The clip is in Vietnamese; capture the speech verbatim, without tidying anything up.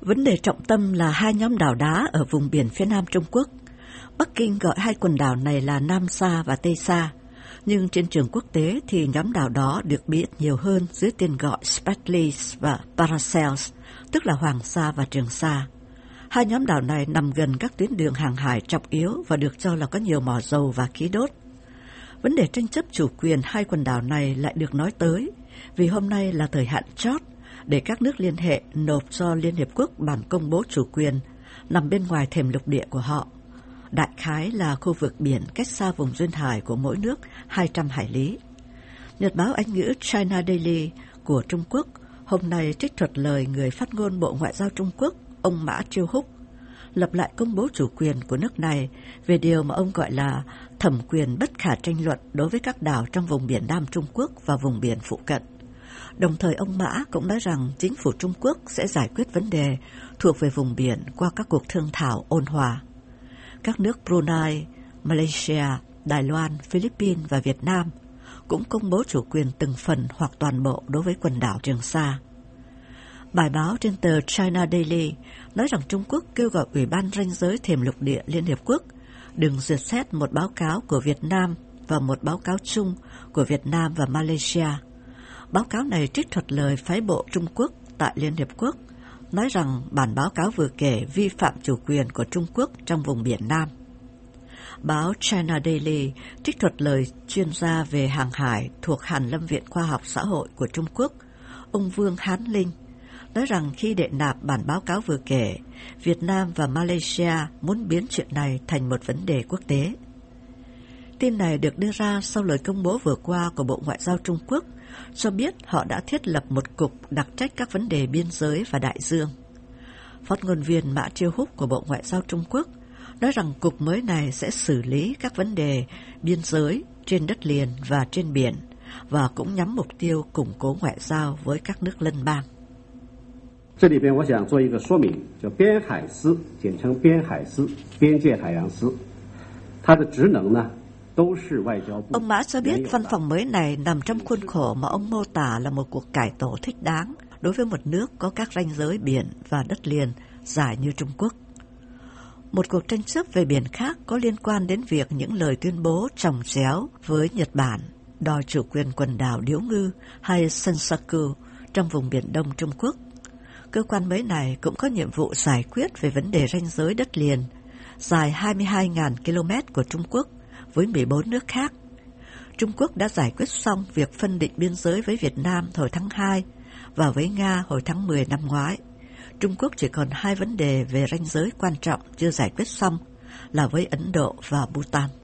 Vấn đề trọng tâm là hai nhóm đảo đá ở vùng biển phía nam Trung Quốc. Bắc Kinh gọi hai quần đảo này là Nam Sa và Tây Sa, nhưng trên trường quốc tế thì nhóm đảo đó được biết nhiều hơn dưới tên gọi Spratleys và Paracels, tức là Hoàng Sa và Trường Sa. Hai nhóm đảo này nằm gần các tuyến đường hàng hải trọng yếu và được cho là có nhiều mỏ dầu và khí đốt. Vấn đề tranh chấp chủ quyền hai quần đảo này lại được nói tới, vì hôm nay là thời hạn chót để các nước liên hệ nộp cho Liên Hiệp Quốc bản công bố chủ quyền nằm bên ngoài thềm lục địa của họ. Đại khái là khu vực biển cách xa vùng duyên hải của mỗi nước hai trăm hải lý. Nhật báo Anh ngữ China Daily của Trung Quốc hôm nay trích thuật lời người phát ngôn Bộ Ngoại giao Trung Quốc, ông Mã Chiêu Húc, lập lại công bố chủ quyền của nước này về điều mà ông gọi là thẩm quyền bất khả tranh luận đối với các đảo trong vùng biển Nam Trung Quốc và vùng biển phụ cận. Đồng thời ông Mã cũng nói rằng chính phủ Trung Quốc sẽ giải quyết vấn đề thuộc về vùng biển qua các cuộc thương thảo ôn hòa. Các nước Brunei, Malaysia, Đài Loan, Philippines và Việt Nam cũng công bố chủ quyền từng phần hoặc toàn bộ đối với quần đảo Trường Sa. Bài báo trên tờ China Daily nói rằng Trung Quốc kêu gọi Ủy ban ranh giới thềm lục địa Liên Hiệp Quốc đừng duyệt xét một báo cáo của Việt Nam và một báo cáo chung của Việt Nam và Malaysia. Báo cáo này trích thuật lời phái bộ Trung Quốc tại Liên Hiệp Quốc, nói rằng bản báo cáo vừa kể vi phạm chủ quyền của Trung Quốc trong vùng biển Nam. Báo China Daily trích thuật lời chuyên gia về hàng hải thuộc Hàn Lâm Viện Khoa học Xã hội của Trung Quốc, ông Vương Hán Linh, nói rằng khi đệ nạp bản báo cáo vừa kể, Việt Nam và Malaysia muốn biến chuyện này thành một vấn đề quốc tế. Tin này được đưa ra sau lời công bố vừa qua của Bộ Ngoại giao Trung Quốc, cho biết họ đã thiết lập một cục đặc trách các vấn đề biên giới và đại dương. Phát ngôn viên Mã Chiêu Húc của Bộ Ngoại giao Trung Quốc nói rằng cục mới này sẽ xử lý các vấn đề biên giới trên đất liền và trên biển, và cũng nhắm mục tiêu củng cố ngoại giao với các nước lân bang. 这里边我想做一个说明，叫边海司，简称边海司，边界海洋司，它的职能呢 Ông Mã cho biết văn phòng mới này nằm trong khuôn khổ mà ông mô tả là một cuộc cải tổ thích đáng đối với một nước có các ranh giới biển và đất liền dài như Trung Quốc. Một cuộc tranh chấp về biển khác có liên quan đến việc những lời tuyên bố chồng chéo với Nhật Bản đòi chủ quyền quần đảo Điếu Ngư hay Senkaku trong vùng Biển Đông Trung Quốc. Cơ quan mới này cũng có nhiệm vụ giải quyết về vấn đề ranh giới đất liền dài hai mươi hai nghìn ki lô mét của Trung Quốc với mười bốn nước khác. Trung Quốc đã giải quyết xong việc phân định biên giới với Việt Nam hồi tháng hai và với Nga hồi tháng mười năm ngoái. Trung Quốc chỉ còn hai vấn đề về ranh giới quan trọng chưa giải quyết xong là với Ấn Độ và Bhutan.